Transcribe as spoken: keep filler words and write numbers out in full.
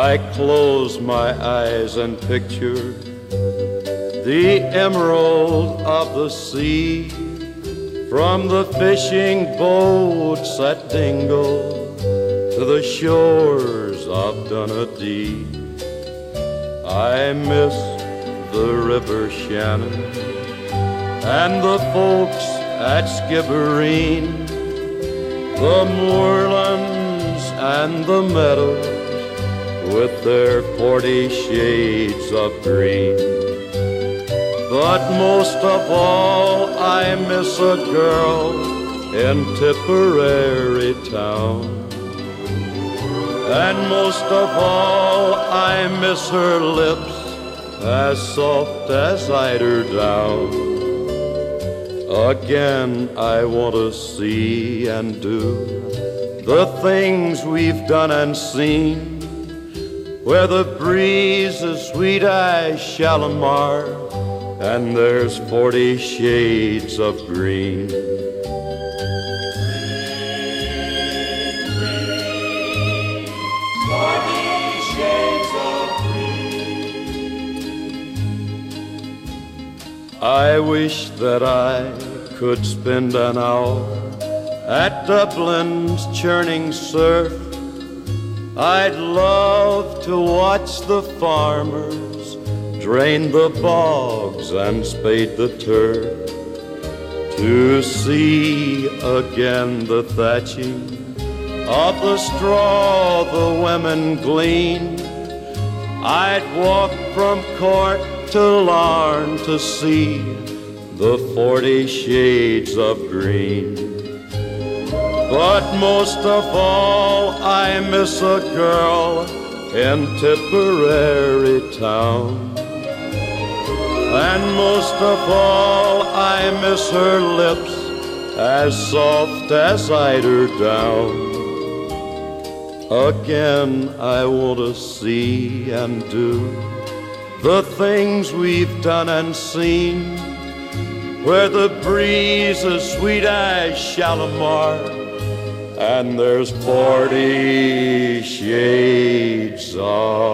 I close my eyes and picture the emerald of the sea, from the fishing boats at Dingle to the shores of Dunedee. I miss the River Shannon and the folks at Skibbereen, the moorlands and the meadows with their forty shades of green. But most of all, I miss a girl in Tipperary town. And most of all, I miss her lips as soft as eider down. Again, I want to see and do the things we've done and seen, where the breeze is sweet as Shalimar and there's forty shades of green. Forty shades of green. I wish that I could spend an hour at Dublin's churning surf. I'd love to watch the farmers drain the bogs and spade the turf, to see again the thatching of the straw the women glean. I'd walk from court to Larne to see the forty shades of green. But most of all, I miss a girl in Tipperary town. And most of all, I miss her lips as soft as eider down. Again, I want to see and do the things we've done and seen, where the breeze is sweet as Shalimar and there's forty shades of